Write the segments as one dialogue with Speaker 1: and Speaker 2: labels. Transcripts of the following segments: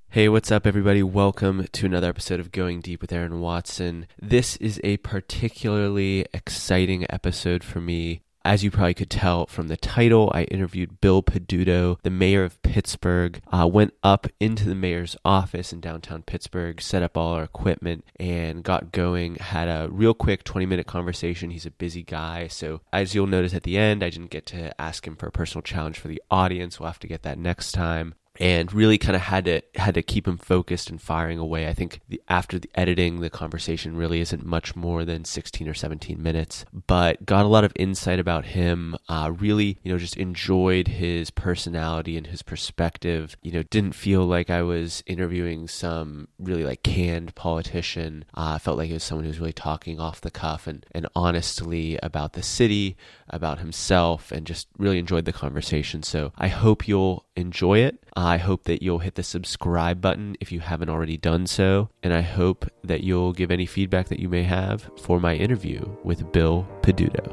Speaker 1: Hey, what's up, everybody? Welcome to another episode of Going Deep with Aaron Watson. This is a particularly exciting episode for me. As you probably could tell from the title, I interviewed Bill Peduto, the mayor of Pittsburgh, went up into the mayor's office in downtown Pittsburgh, set up all our equipment, and got going. Had a real quick 20-minute conversation. He's a busy guy, so as you'll notice at the end, I didn't get to ask him for a personal challenge for the audience. We'll have to get that next time. And really kind of had to keep him focused and firing away. I think after the editing, the conversation really isn't much more than 16 or 17 minutes, but got a lot of insight about him. Really, just enjoyed his personality and his perspective. Didn't feel like I was interviewing some really like canned politician. Felt like it was someone who was really talking off the cuff and honestly about the city, about himself, and just really enjoyed the conversation. So I hope you'll enjoy it. I hope that you'll hit the subscribe button if you haven't already done so, and I hope that you'll give any feedback that you may have for my interview with Bill Peduto.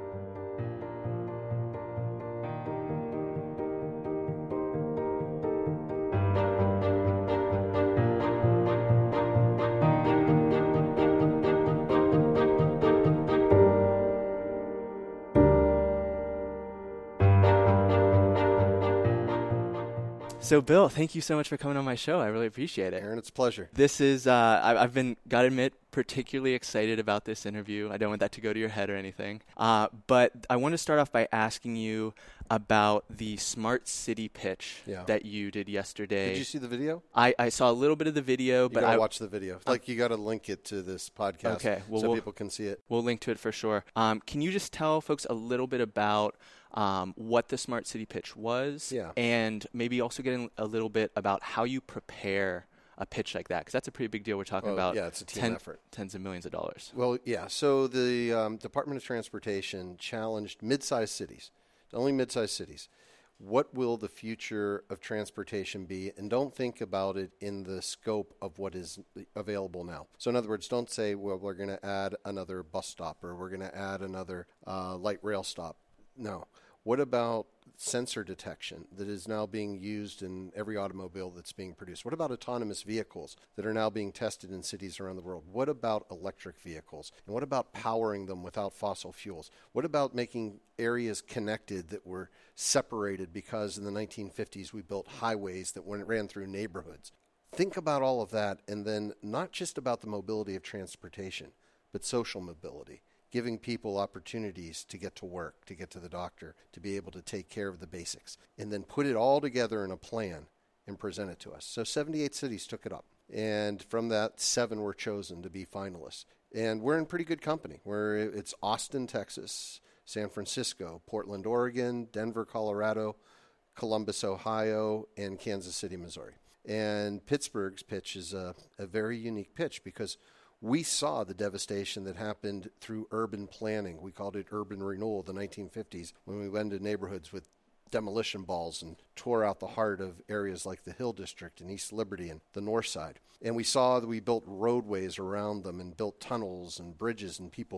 Speaker 1: So, Bill, thank you so much for coming on my show. I really appreciate it.
Speaker 2: Aaron, it's a pleasure.
Speaker 1: This is, I've been, gotta admit, particularly excited about this interview. I don't want that to go to your head or anything. But I want to start off by asking you about the smart city pitch that you did yesterday.
Speaker 2: Did you see the video?
Speaker 1: I saw a little bit of the video, but
Speaker 2: I watch the video. You got to link it to this podcast so people can see it.
Speaker 1: We'll link to it for sure. Can you just tell folks a little bit about what the Smart City Pitch was, and maybe also getting a little bit about how you prepare a pitch like that, because that's a pretty big deal. We're talking about
Speaker 2: it's a team effort.
Speaker 1: Tens of millions of dollars.
Speaker 2: Well, so the Department of Transportation challenged mid-sized cities, only mid-sized cities. What will the future of transportation be? And don't think about it in the scope of what is available now. So in other words, don't say, well, we're going to add another bus stop or we're going to add another light rail stop. No. What about sensor detection that is now being used in every automobile that's being produced? What about autonomous vehicles that are now being tested in cities around the world? What about electric vehicles? And what about powering them without fossil fuels? What about making areas connected that were separated because in the 1950s we built highways that ran through neighborhoods? Think about all of that, and then not just about the mobility of transportation, but social mobility. Giving people opportunities to get to work, to get to the doctor, to be able to take care of the basics, and then put it all together in a plan and present it to us. So 78 cities took it up, and from that, 7 were chosen to be finalists. And we're in pretty good company. It's Austin, Texas, San Francisco, Portland, Oregon, Denver, Colorado, Columbus, Ohio, and Kansas City, Missouri. And Pittsburgh's pitch is a very unique pitch because we saw the devastation that happened through urban planning. We called it urban renewal in the 1950s when we went into neighborhoods with demolition balls and tore out the heart of areas like the Hill District and East Liberty and the North Side. And we saw that we built roadways around them and built tunnels and bridges, and people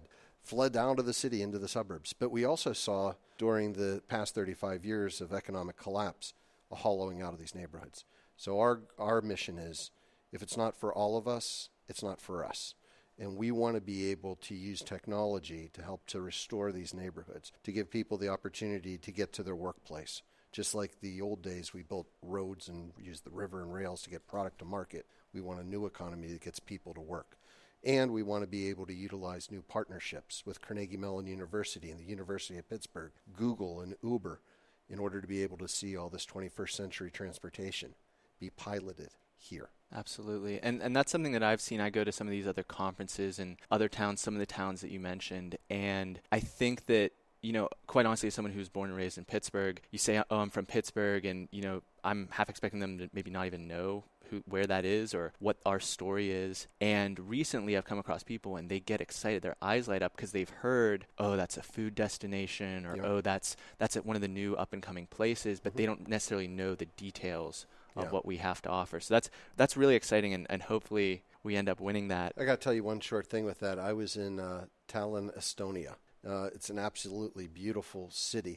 Speaker 2: fled down to the city into the suburbs. But we also saw during the past 35 years of economic collapse a hollowing out of these neighborhoods. So our mission is, if it's not for all of us, it's not for us. And we want to be able to use technology to help to restore these neighborhoods, to give people the opportunity to get to their workplace. Just like the old days, we built roads and used the river and rails to get product to market. We want a new economy that gets people to work. And we want to be able to utilize new partnerships with Carnegie Mellon University and the University of Pittsburgh, Google and Uber, in order to be able to see all this 21st century transportation be piloted here.
Speaker 1: Absolutely. And that's something that I've seen. I go to some of these other conferences in other towns, some of the towns that you mentioned, and I think that, quite honestly, as someone who's born and raised in Pittsburgh, you say, oh, I'm from Pittsburgh, and, I'm half expecting them to maybe not even know where that is or what our story is. And recently I've come across people and they get excited. Their eyes light up because they've heard, oh, that's a food destination, or, oh, that's at one of the new up-and-coming places, but they don't necessarily know the details of what we have to offer. So that's really exciting, and hopefully we end up winning that.
Speaker 2: I got to tell you one short thing with that. I was in Tallinn, Estonia. It's an absolutely beautiful city.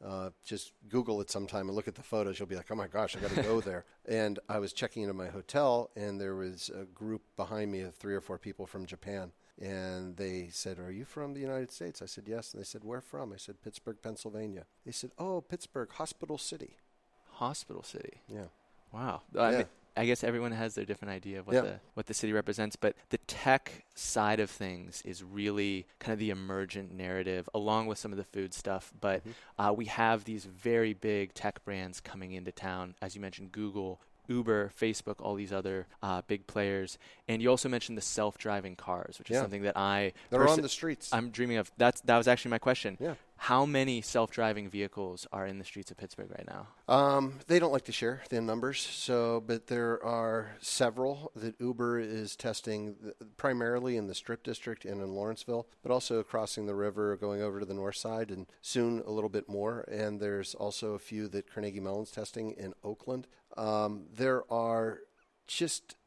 Speaker 2: Just Google it sometime and look at the photos. You'll be like, oh my gosh, I got to go there. And I was checking into my hotel, and there was a group behind me of 3 or 4 people from Japan. And they said, are you from the United States? I said, yes. And they said, where from? I said, Pittsburgh, Pennsylvania. They said, oh, Pittsburgh, Hospital City.
Speaker 1: Hospital City.
Speaker 2: Yeah.
Speaker 1: Wow.
Speaker 2: Yeah.
Speaker 1: I guess everyone has their different idea of what the city represents, but the tech side of things is really kind of the emergent narrative, along with some of the food stuff. But we have these very big tech brands coming into town, as you mentioned, Google, Uber, Facebook, all these other big players. And you also mentioned the self-driving cars, which is something that
Speaker 2: they're on the streets.
Speaker 1: I'm dreaming of. That was actually my question.
Speaker 2: Yeah.
Speaker 1: How many self-driving vehicles are in the streets of Pittsburgh right now?
Speaker 2: They don't like to share the numbers, but there are several that Uber is testing primarily in the Strip District and in Lawrenceville, but also crossing the river, going over to the north side, and soon a little bit more. And there's also a few that Carnegie Mellon's testing in Oakland. There are just...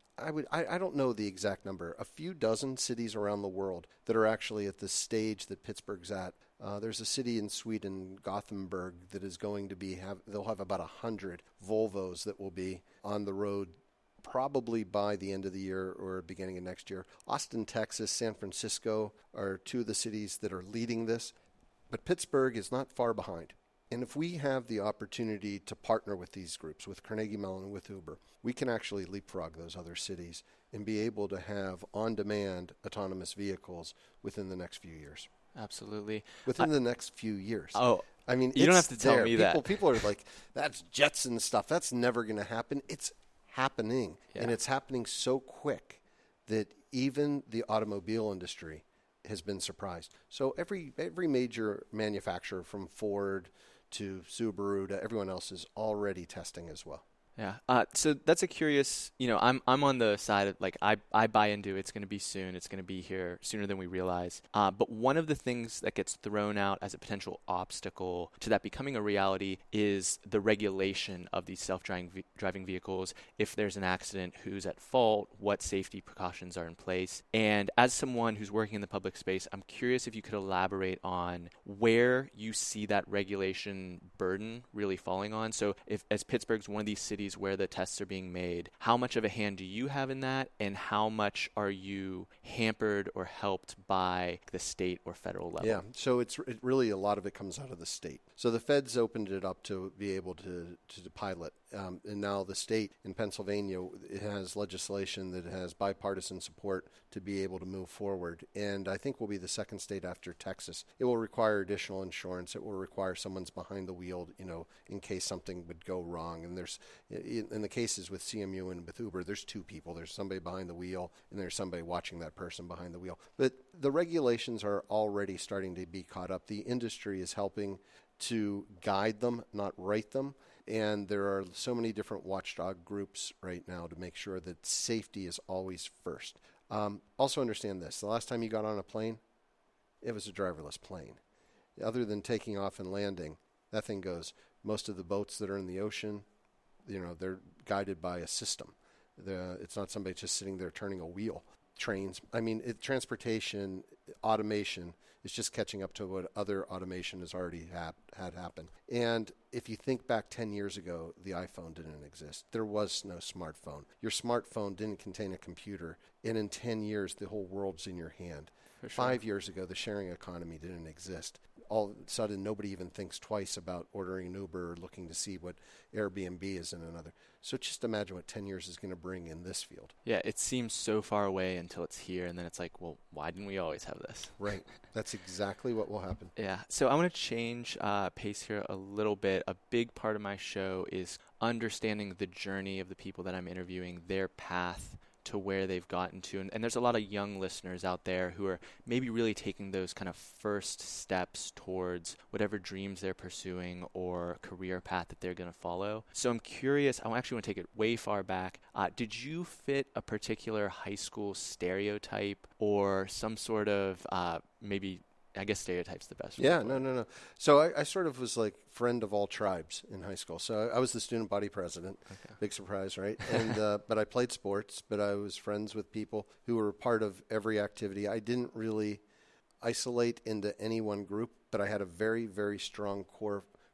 Speaker 2: I don't know the exact number, a few dozen cities around the world that are actually at the stage that Pittsburgh's at. There's a city in Sweden, Gothenburg, that is going to they'll have about 100 Volvos that will be on the road probably by the end of the year or beginning of next year. Austin, Texas, San Francisco are 2 of the cities that are leading this, but Pittsburgh is not far behind. And if we have the opportunity to partner with these groups, with Carnegie Mellon and with Uber, we can actually leapfrog those other cities and be able to have on-demand autonomous vehicles within the next few years.
Speaker 1: Absolutely.
Speaker 2: Within the next few years.
Speaker 1: Oh,
Speaker 2: I mean,
Speaker 1: you don't have to tell me that.
Speaker 2: People are like, that's Jetson stuff. That's never going to happen. It's happening. Yeah. And it's happening so quick that even the automobile industry has been surprised. So every major manufacturer, from Ford to Subaru to everyone else, is already testing as well.
Speaker 1: Yeah. So that's a curious, I'm on the side of, like, I buy into it's going to be soon. It's going to be here sooner than we realize. But one of the things that gets thrown out as a potential obstacle to that becoming a reality is the regulation of these self-driving vehicles. If there's an accident, who's at fault, what safety precautions are in place. And as someone who's working in the public space, I'm curious if you could elaborate on where you see that regulation burden really falling on. So as Pittsburgh's one of these cities where the tests are being made, how much of a hand do you have in that, and how much are you hampered or helped by the state or federal level?
Speaker 2: Yeah, so it really, a lot of it comes out of the state. So the feds opened it up to be able to pilot, and now the state in Pennsylvania, it has legislation that has bipartisan support to be able to move forward, and I think we'll be the second state after Texas. It will require additional insurance. It will require someone's behind the wheel, in case something would go wrong. And there's, in the cases with CMU and with Uber, there's 2 people. There's somebody behind the wheel, and there's somebody watching that person behind the wheel. But the regulations are already starting to be caught up. The industry is helping to guide them, not write them. And there are so many different watchdog groups right now to make sure that safety is always first. Also understand this. The last time you got on a plane, it was a driverless plane. Other than taking off and landing, that thing goes. Most of the boats that are in the ocean, they're guided by a system. It's not somebody just sitting there turning a wheel. Trains, transportation, automation is just catching up to what other automation has already had happen. And if you think back 10 years ago, the iPhone didn't exist. There was no smartphone. Your smartphone didn't contain a computer. And in 10 years, the whole world's in your hand.
Speaker 1: For sure.
Speaker 2: 5 years ago, the sharing economy didn't exist. All of a sudden, nobody even thinks twice about ordering an Uber or looking to see what Airbnb is in another. So just imagine what 10 years is going to bring in this field.
Speaker 1: Yeah, it seems so far away until it's here, and then it's like, well, why didn't we always have this?
Speaker 2: Right. That's exactly what will happen.
Speaker 1: Yeah. So I want to change pace here a little bit. A big part of my show is understanding the journey of the people that I'm interviewing, their path to where they've gotten to. And there's a lot of young listeners out there who are maybe really taking those kind of first steps towards whatever dreams they're pursuing or career path that they're going to follow. So I'm curious, I actually want to take it way far back. Did you fit a particular high school stereotype or some sort of maybe, I guess stereotype's the best.
Speaker 2: Yeah, no. So I sort of was like friend of all tribes in high school. So I was the student body president. Okay. Big surprise, right? And but I played sports, but I was friends with people who were part of every activity. I didn't really isolate into any one group, but I had a very, very strong core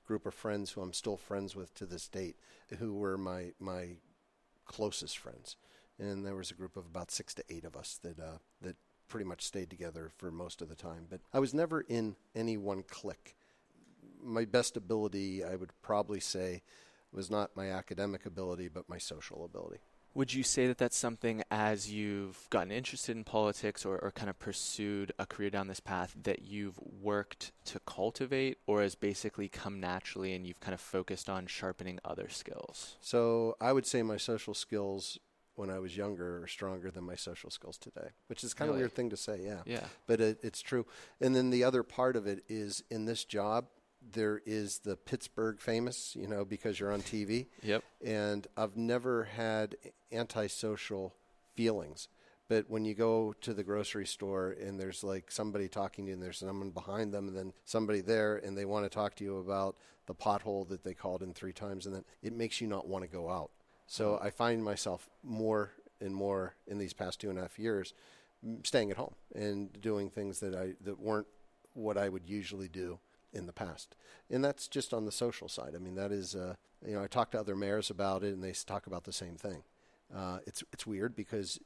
Speaker 2: group of friends who I'm still friends with to this date, who were my closest friends. And there was a group of about 6 to 8 of us that pretty much stayed together for most of the time. But I was never in any one clique. My best ability, I would probably say, was not my academic ability, but my social ability.
Speaker 3: Would you say that that's something, as you've gotten interested in politics or kind of pursued a career down this path, that you've worked to cultivate, or has basically come naturally and you've kind of focused on sharpening other skills?
Speaker 2: So I would say my social skills when I was younger are stronger than my social skills today, which is kind of a weird thing to say, yeah.
Speaker 3: Yeah.
Speaker 2: But it's true. And then the other part of it is, in this job, there is the Pittsburgh famous, because you're on TV.
Speaker 3: Yep.
Speaker 2: And I've never had antisocial feelings. But when you go to the grocery store and there's like somebody talking to you and there's someone behind them and then somebody there and they want to talk to you about the pothole that they called in 3 times, and then it makes you not want to go out. So I find myself more and more in these past 2.5 years staying at home and doing things that weren't what I would usually do in the past. And that's just on the social side. I mean, that is, I talk to other mayors about it and they talk about the same thing. It's weird because,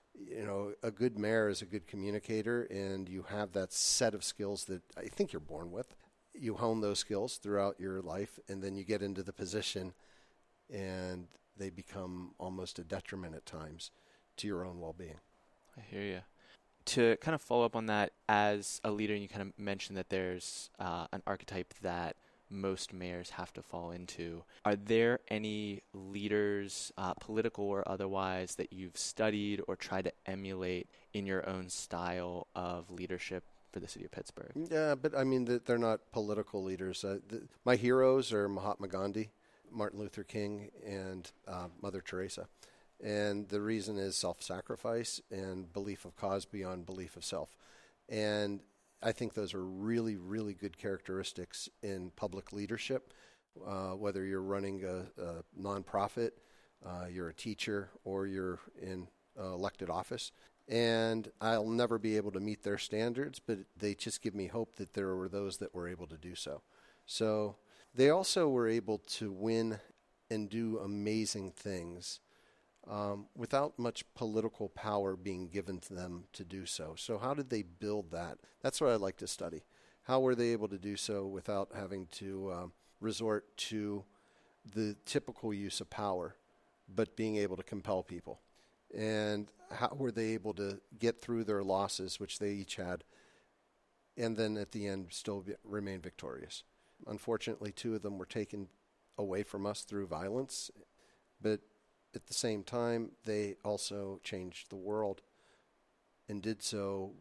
Speaker 2: a good mayor is a good communicator, and you have that set of skills that I think you're born with. You hone those skills throughout your life, and then you get into the position and they become almost a detriment at times to your own well-being.
Speaker 3: I hear you. To kind of follow up on that, as a leader, you kind of mentioned that there's an archetype that most mayors have to fall into. Are there any leaders, political or otherwise, that you've studied or tried to emulate in your own style of leadership for the city of Pittsburgh?
Speaker 2: Yeah, but I mean, they're not political leaders. My heroes are Mahatma Gandhi, Martin Luther King, and Mother Teresa. And the reason is self-sacrifice and belief of cause beyond belief of self. And I think those are really, really good characteristics in public leadership, whether you're running a nonprofit, you're a teacher, or you're in elected office. And I'll never be able to meet their standards, but they just give me hope that there were those that were able to do so. So they also were able to win and do amazing things without much political power being given to them to do so. So how did they build that? That's what I'd like to study. How were they able to do so without having to resort to the typical use of power, but being able to compel people? And how were they able to get through their losses, which they each had, and then at the end still remain victorious? Unfortunately, 2 of them were taken away from us through violence, but at the same time, they also changed the world and did so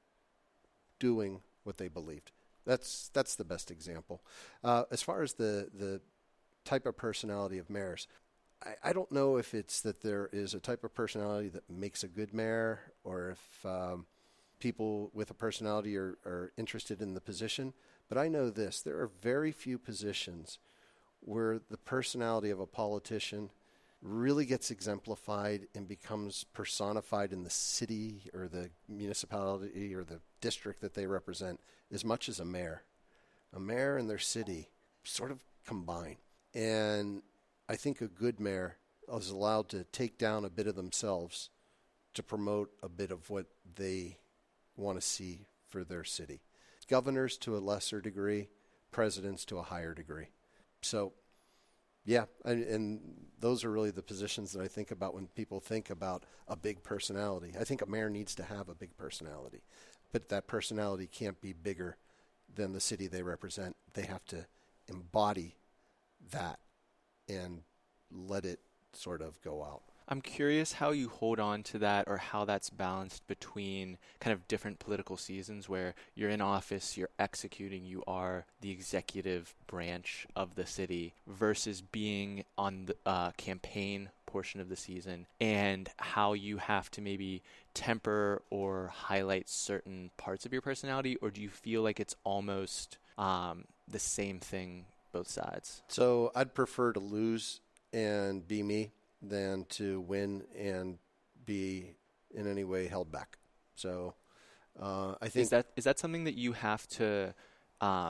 Speaker 2: doing what they believed. That's the best example. As far as the type of personality of mayors, I don't know if it's that there is a type of personality that makes a good mayor, or if people with a personality are interested in the position. But I know this: there are very few positions where the personality of a politician really gets exemplified and becomes personified in the city or the municipality or the district that they represent as much as a mayor. A mayor and their city sort of combine. And I think a good mayor is allowed to take down a bit of themselves to promote a bit of what they want to see for their city. Governors to a lesser degree, presidents to a higher degree. So, yeah, and those are really the positions that I think about when people think about a big personality. I think a mayor needs to have a big personality, but that personality can't be bigger than the city they represent. They have to embody that and let it sort of go out.
Speaker 3: I'm curious how you hold on to that, or how that's balanced between kind of different political seasons where you're in office, you're executing, you are the executive branch of the city, versus being on the campaign portion of the season, and how you have to maybe temper or highlight certain parts of your personality, or do you feel like it's almost the same thing both sides?
Speaker 2: So I'd prefer to lose and be me than to win and be in any way held back. So I think
Speaker 3: is that something that you have to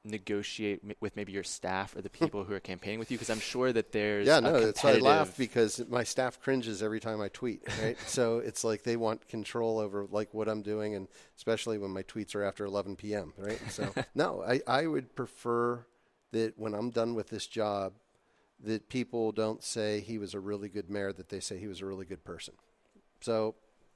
Speaker 3: negotiate with maybe your staff or the people who are campaigning with you? Because I'm sure that there's
Speaker 2: That's why I laugh, because my staff cringes every time I tweet, right? So it's like they want control over like what I'm doing, and especially when my tweets are after 11 p.m., right? So no, I would prefer that when I'm done with this job, that people don't say he was a really good mayor, that they say he was a really good person. So,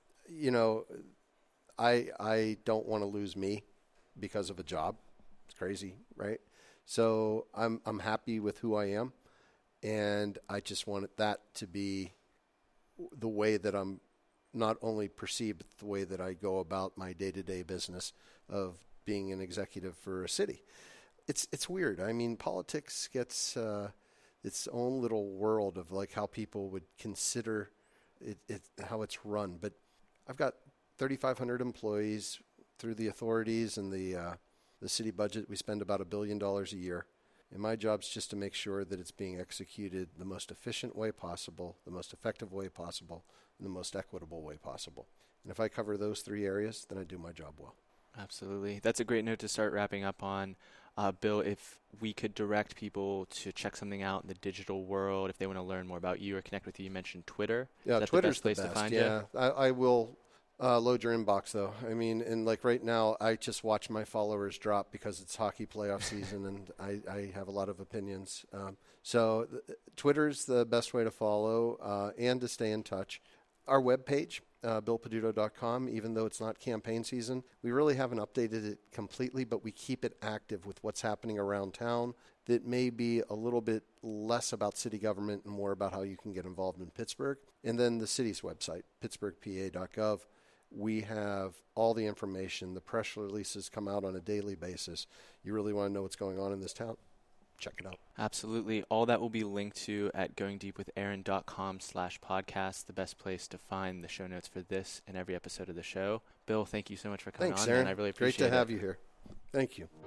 Speaker 2: I don't want to lose me because of a job. It's crazy, right? So I'm happy with who I am, and I just want that to be the way that I'm not only perceived, but the way that I go about my day-to-day business of being an executive for a city. It's weird. I mean, politics gets its own little world of like how people would consider it how it's run. But I've got 3,500 employees through the authorities and the city budget. We spend about $1 billion a year. And my job's just to make sure that it's being executed the most efficient way possible, the most effective way possible, and the most equitable way possible. And if I cover those three areas, then I do my job well.
Speaker 3: Absolutely. That's a great note to start wrapping up on. Bill, if we could direct people to check something out in the digital world, if they want to learn more about you or connect with you mentioned Twitter.
Speaker 2: Yeah,
Speaker 3: Is that
Speaker 2: Twitter's
Speaker 3: the best place to find
Speaker 2: you? I will load your inbox, though. I mean, and like right now, I just watch my followers drop because it's hockey playoff season, and I have a lot of opinions. So Twitter's the best way to follow and to stay in touch. Our webpage, billpeduto.com, even though it's not campaign season, we really haven't updated it completely, but we keep it active with what's happening around town that may be a little bit less about city government and more about how you can get involved in Pittsburgh. And then the city's website, pittsburghpa.gov. We have all the information. The press releases come out on a daily basis. You really want to know what's going on in this town? Check it out.
Speaker 3: Absolutely. All that will be linked to at goingdeepwithaaron.com/podcast, the best place to find the show notes for this and every episode of the show. Bill, thank you so much for coming on.
Speaker 2: Aaron.
Speaker 3: Man. I really appreciate it.
Speaker 2: Great to have you here. Thank you.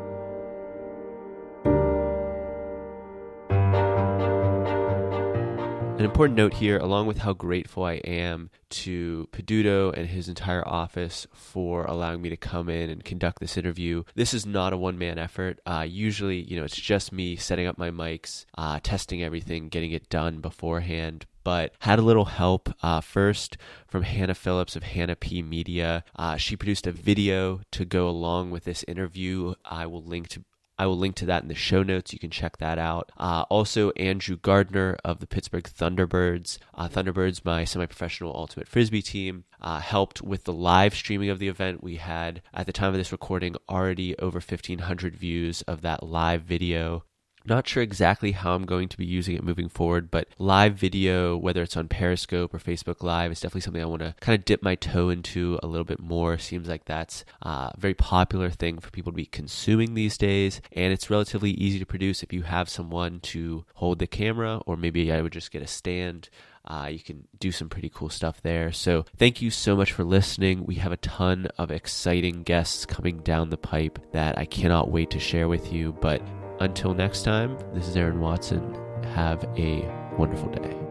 Speaker 1: An important note here, along with how grateful I am to Peduto and his entire office for allowing me to come in and conduct this interview. This is not a one-man effort. Usually, it's just me setting up my mics, testing everything, getting it done beforehand. But had a little help first from Hannah Phillips of Hannah P Media. She produced a video to go along with this interview. I will link to that in the show notes. You can check that out. Also, Andrew Gardner of the Pittsburgh Thunderbirds. Thunderbirds, my semi-professional ultimate Frisbee team, helped with the live streaming of the event. We had, at the time of this recording, already over 1,500 views of that live video. Not sure exactly how I'm going to be using it moving forward, but live video, whether it's on Periscope or Facebook Live, is definitely something I want to kind of dip my toe into a little bit more. Seems like that's a very popular thing for people to be consuming these days, and it's relatively easy to produce if you have someone to hold the camera, or maybe I would just get a stand. You can do some pretty cool stuff there. So thank you so much for listening. We have a ton of exciting guests coming down the pipe that I cannot wait to share with you, but until next time, this is Aaron Watson. Have a wonderful day.